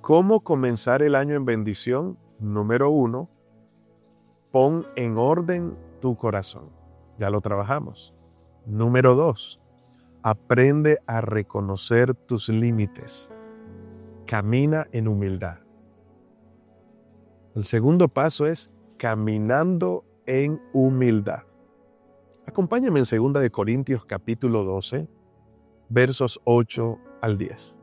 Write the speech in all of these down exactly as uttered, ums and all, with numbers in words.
¿Cómo comenzar el año en bendición? Número uno, pon en orden tu corazón. Ya lo trabajamos. Número dos, aprende a reconocer tus límites. Camina en humildad. El segundo paso es caminando en humildad. Acompáñame en segunda de Corintios capítulo doce, versos ocho al diez.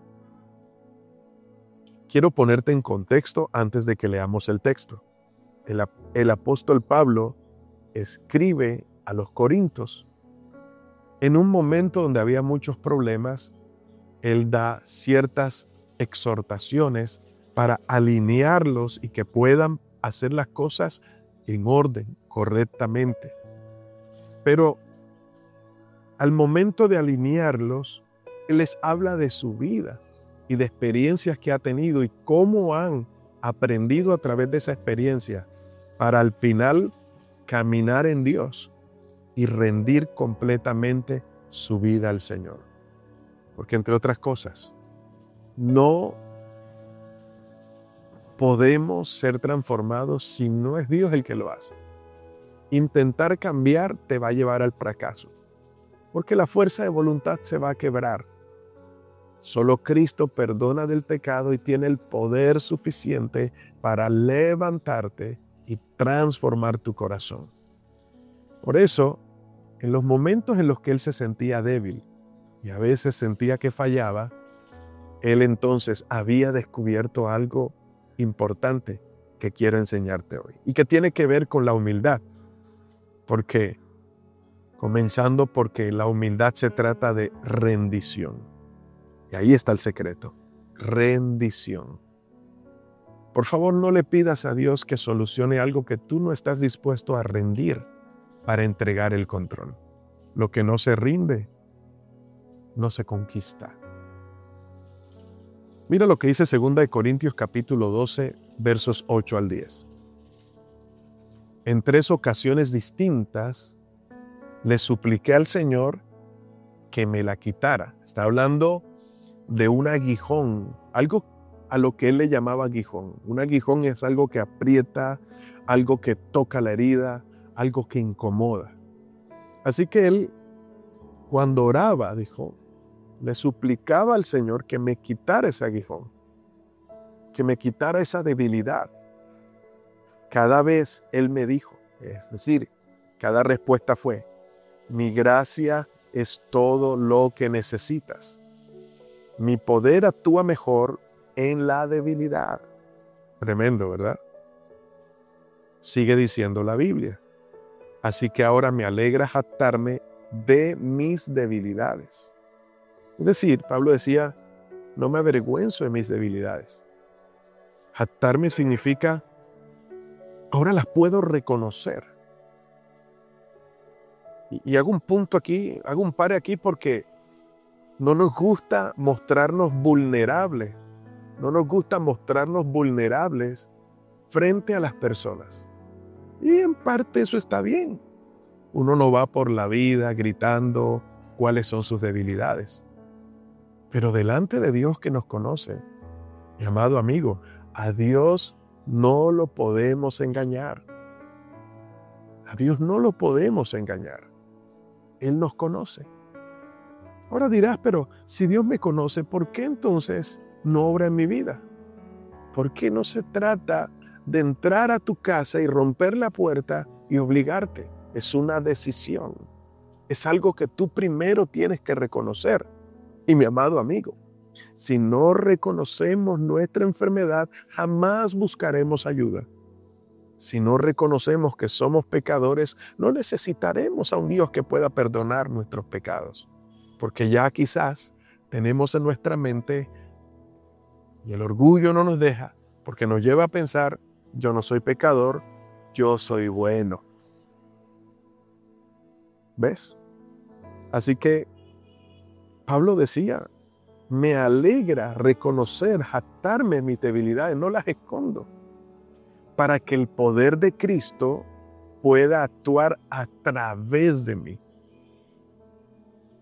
Quiero ponerte en contexto antes de que leamos el texto. El, el apóstol Pablo escribe a los Corintios en un momento donde había muchos problemas. Él da ciertas exhortaciones para alinearlos y que puedan hacer las cosas en orden, correctamente. Pero al momento de alinearlos, Él les habla de su vida y de experiencias que ha tenido y cómo han aprendido a través de esa experiencia para al final caminar en Dios y rendir completamente su vida al Señor. Porque entre otras cosas, no podemos ser transformados si no es Dios el que lo hace. Intentar cambiar te va a llevar al fracaso, porque la fuerza de voluntad se va a quebrar. Solo Cristo perdona del pecado y tiene el poder suficiente para levantarte y transformar tu corazón. Por eso, en los momentos en los que Él se sentía débil y a veces sentía que fallaba, Él entonces había descubierto algo importante que quiero enseñarte hoy y que tiene que ver con la humildad. ¿Por qué? Comenzando porque la humildad se trata de rendición. Y ahí está el secreto, rendición. Por favor, no le pidas a Dios que solucione algo que tú no estás dispuesto a rendir para entregar el control. Lo que no se rinde, no se conquista. Mira lo que dice segunda de Corintios capítulo doce, versos ocho al diez. En tres ocasiones distintas le supliqué al Señor que me la quitara. Está hablando de un aguijón, algo a lo que él le llamaba aguijón. Un aguijón es algo que aprieta, algo que toca la herida, algo que incomoda. Así que él, cuando oraba, dijo, le suplicaba al Señor que me quitara ese aguijón, que me quitara esa debilidad. Cada vez él me dijo, es decir, cada respuesta fue, mi gracia es todo lo que necesitas. Mi poder actúa mejor en la debilidad. Tremendo, ¿verdad? Sigue diciendo la Biblia. Así que ahora me alegra jactarme de mis debilidades. Es decir, Pablo decía, no me avergüenzo de mis debilidades. Jactarme significa, ahora las puedo reconocer. Y, y hago un punto aquí, hago un pare aquí porque no nos gusta mostrarnos vulnerables. No nos gusta mostrarnos vulnerables frente a las personas. Y en parte eso está bien. Uno no va por la vida gritando cuáles son sus debilidades. Pero delante de Dios que nos conoce, mi amado amigo, a Dios no lo podemos engañar. A Dios no lo podemos engañar. Él nos conoce. Ahora dirás, pero si Dios me conoce, ¿por qué entonces no obra en mi vida? ¿Por qué no se trata de entrar a tu casa y romper la puerta y obligarte? Es una decisión. Es algo que tú primero tienes que reconocer. Y mi amado amigo, si no reconocemos nuestra enfermedad, jamás buscaremos ayuda. Si no reconocemos que somos pecadores, no necesitaremos a un Dios que pueda perdonar nuestros pecados. Porque ya quizás tenemos en nuestra mente, y el orgullo no nos deja, porque nos lleva a pensar, yo no soy pecador, yo soy bueno. ¿Ves? Así que Pablo decía, me alegra reconocer, jactarme en mis debilidades, no las escondo, para que el poder de Cristo pueda actuar a través de mí.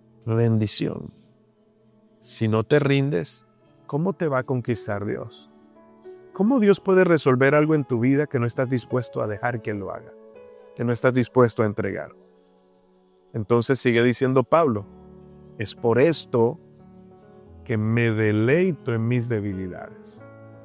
Bendición. Si no te rindes, ¿cómo te va a conquistar Dios? ¿Cómo Dios puede resolver algo en tu vida que no estás dispuesto a dejar que Él lo haga? Que no estás dispuesto a entregar. Entonces sigue diciendo Pablo, es por esto que me deleito en mis debilidades.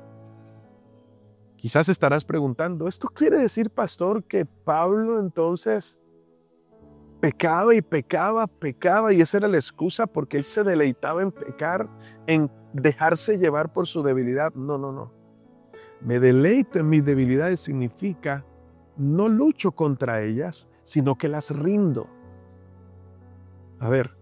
Quizás estarás preguntando, ¿esto quiere decir, pastor, que Pablo entonces pecaba y pecaba, pecaba y esa era la excusa porque él se deleitaba en pecar, en dejarse llevar por su debilidad? No, no, no. Me deleito en mis debilidades significa no lucho contra ellas, sino que las rindo. A ver,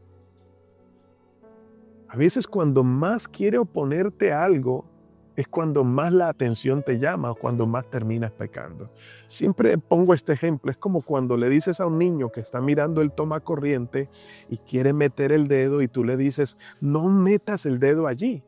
a veces cuando más quiere oponerte a algo, es cuando más la atención te llama o cuando más terminas pecando. Siempre pongo este ejemplo, es como cuando le dices a un niño que está mirando el toma corriente y quiere meter el dedo y tú le dices, no metas el dedo allí.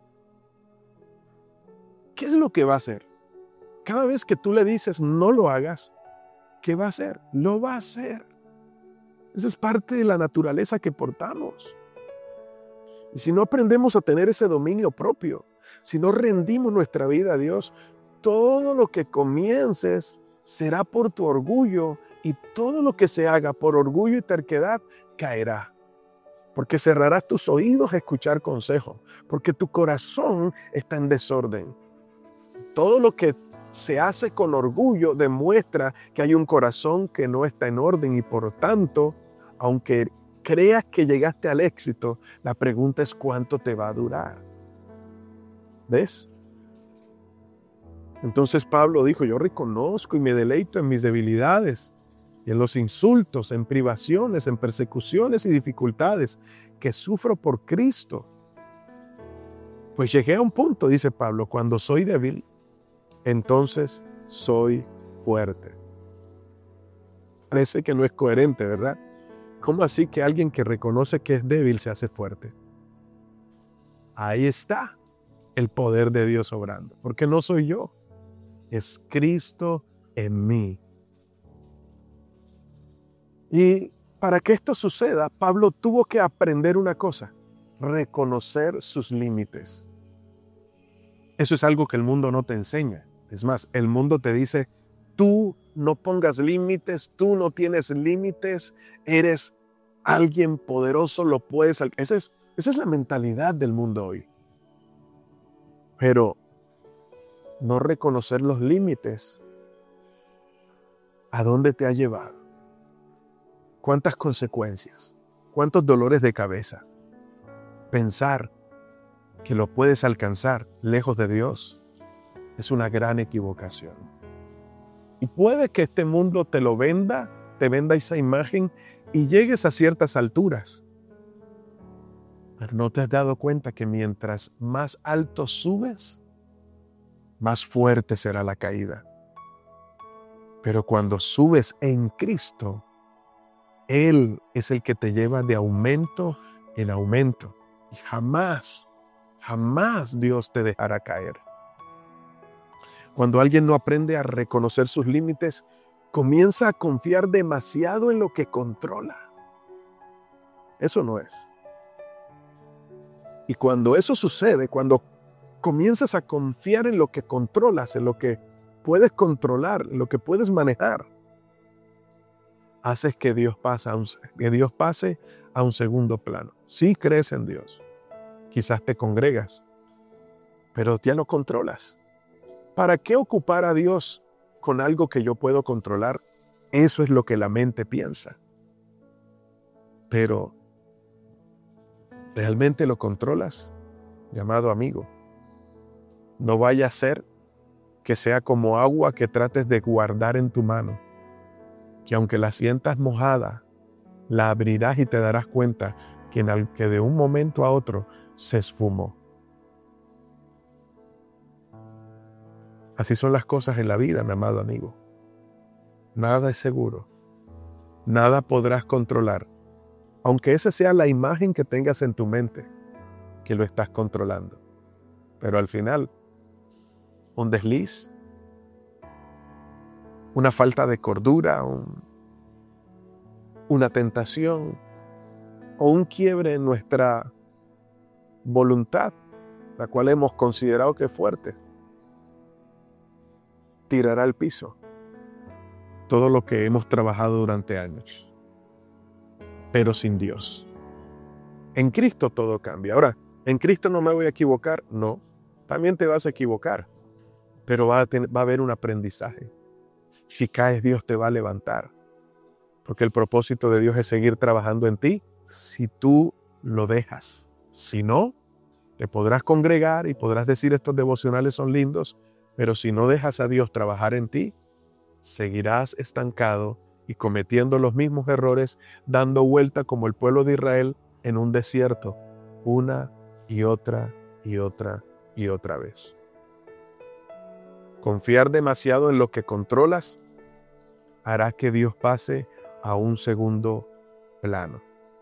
¿Qué es lo que va a hacer? Cada vez que tú le dices no lo hagas, ¿qué va a hacer? Lo va a hacer. Esa es parte de la naturaleza que portamos. Y si no aprendemos a tener ese dominio propio, si no rendimos nuestra vida a Dios, todo lo que comiences será por tu orgullo y todo lo que se haga por orgullo y terquedad caerá. Porque cerrarás tus oídos a escuchar consejo, porque tu corazón está en desorden. Todo lo que se hace con orgullo demuestra que hay un corazón que no está en orden y por tanto, aunque creas que llegaste al éxito, la pregunta es cuánto te va a durar. ¿Ves? Entonces Pablo dijo, yo reconozco y me deleito en mis debilidades y en los insultos, en privaciones, en persecuciones y dificultades que sufro por Cristo. Pues llegué a un punto, dice Pablo, cuando soy débil, entonces soy fuerte. Parece que no es coherente, ¿verdad? ¿Cómo así que alguien que reconoce que es débil se hace fuerte? Ahí está el poder de Dios obrando, porque no soy yo, es Cristo en mí. Y para que esto suceda, Pablo tuvo que aprender una cosa, reconocer sus límites. Eso es algo que el mundo no te enseña. Es más, el mundo te dice, tú no pongas límites, tú no tienes límites, eres alguien poderoso, lo puedes alcanzar. Esa es, esa es la mentalidad del mundo hoy. Pero no reconocer los límites, ¿a dónde te ha llevado? ¿Cuántas consecuencias? ¿Cuántos dolores de cabeza? Pensar que lo puedes alcanzar lejos de Dios es una gran equivocación. Y puede que este mundo te lo venda, te venda esa imagen y llegues a ciertas alturas. Pero no te has dado cuenta que mientras más alto subes, más fuerte será la caída. Pero cuando subes en Cristo, Él es el que te lleva de aumento en aumento. Y jamás, jamás Dios te dejará caer. Cuando alguien no aprende a reconocer sus límites, comienza a confiar demasiado en lo que controla. Eso no es. Y cuando eso sucede, cuando comienzas a confiar en lo que controlas, en lo que puedes controlar, en lo que puedes manejar, haces que Dios pase a un, que Dios pase a un segundo plano. Sí crees en Dios, quizás te congregas, pero ya lo controlas. ¿Para qué ocupar a Dios con algo que yo puedo controlar? Eso es lo que la mente piensa. Pero, ¿realmente lo controlas, llamado amigo? No vaya a ser que sea como agua que trates de guardar en tu mano, que aunque la sientas mojada, la abrirás y te darás cuenta que, en el, que de un momento a otro se esfumó. Así son las cosas en la vida, mi amado amigo. Nada es seguro. Nada podrás controlar, aunque esa sea la imagen que tengas en tu mente, que lo estás controlando. Pero al final, un desliz, una falta de cordura, un, una tentación o un quiebre en nuestra voluntad, la cual hemos considerado que es fuerte, tirará al piso todo lo que hemos trabajado durante años, pero sin Dios. En Cristo todo cambia. Ahora, ¿en Cristo no me voy a equivocar? No, también te vas a equivocar, pero va a, tener, va a haber un aprendizaje. Si caes, Dios te va a levantar, porque el propósito de Dios es seguir trabajando en ti si tú lo dejas. Si no, te podrás congregar y podrás decir estos devocionales son lindos, pero si no dejas a Dios trabajar en ti, seguirás estancado y cometiendo los mismos errores, dando vuelta como el pueblo de Israel en un desierto, una y otra y otra y otra vez. Confiar demasiado en lo que controlas hará que Dios pase a un segundo plano.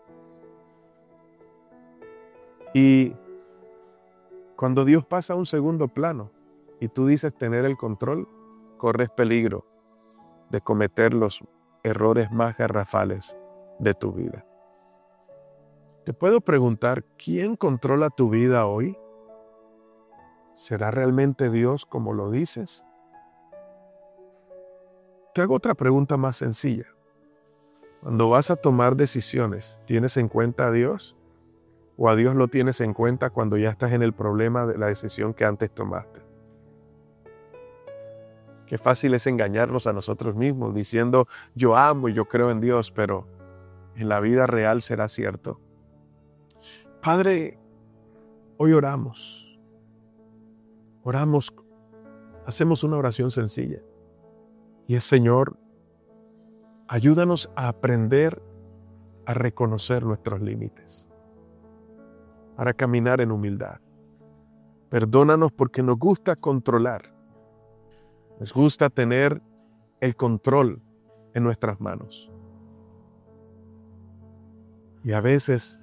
Y cuando Dios pasa a un segundo plano y tú dices tener el control, corres peligro de cometer los errores más garrafales de tu vida. Te puedo preguntar, ¿quién controla tu vida hoy? ¿Será realmente Dios como lo dices? Te hago otra pregunta más sencilla. Cuando vas a tomar decisiones, ¿tienes en cuenta a Dios? ¿O a Dios lo tienes en cuenta cuando ya estás en el problema de la decisión que antes tomaste? Qué fácil es engañarnos a nosotros mismos diciendo yo amo y yo creo en Dios, pero ¿en la vida real será cierto? Padre, hoy oramos. Oramos, hacemos una oración sencilla. Y es, Señor, ayúdanos a aprender a reconocer nuestros límites, para caminar en humildad. Perdónanos porque nos gusta controlar. Nos gusta tener el control en nuestras manos. Y a veces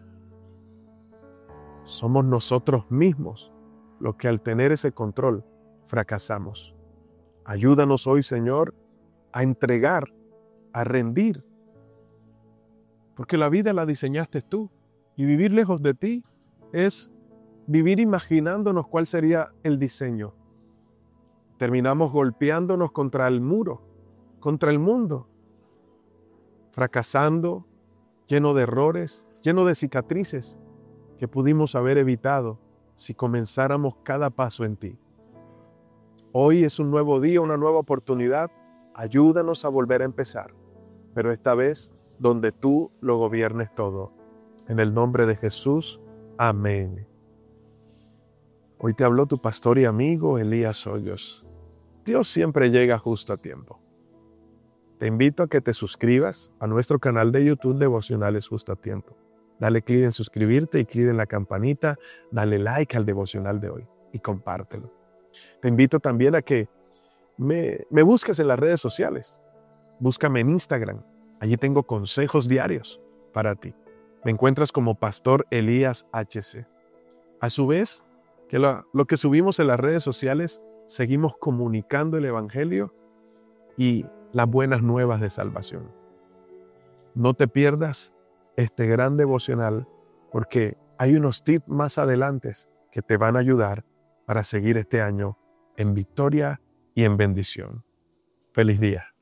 somos nosotros mismos los que al tener ese control fracasamos. Ayúdanos hoy, Señor, a entregar, a rendir. Porque la vida la diseñaste tú. Y vivir lejos de ti es vivir imaginándonos cuál sería el diseño. Terminamos golpeándonos contra el muro, contra el mundo, fracasando, lleno de errores, lleno de cicatrices que pudimos haber evitado si comenzáramos cada paso en ti. Hoy es un nuevo día, una nueva oportunidad. Ayúdanos a volver a empezar, pero esta vez donde tú lo gobiernes todo. En el nombre de Jesús, amén. Hoy te habló tu pastor y amigo Elías Hoyos. Dios siempre llega justo a tiempo. Te invito a que te suscribas a nuestro canal de YouTube Devocionales Justo a Tiempo. Dale clic en suscribirte y clic en la campanita. Dale like al devocional de hoy y compártelo. Te invito también a que me, me busques en las redes sociales. Búscame en Instagram. Allí tengo consejos diarios para ti. Me encuentras como Pastor Elías H C. A su vez, que lo, lo que subimos en las redes sociales, seguimos comunicando el Evangelio y las buenas nuevas de salvación. No te pierdas este gran devocional porque hay unos tips más adelante que te van a ayudar para seguir este año en victoria y en bendición. Feliz día.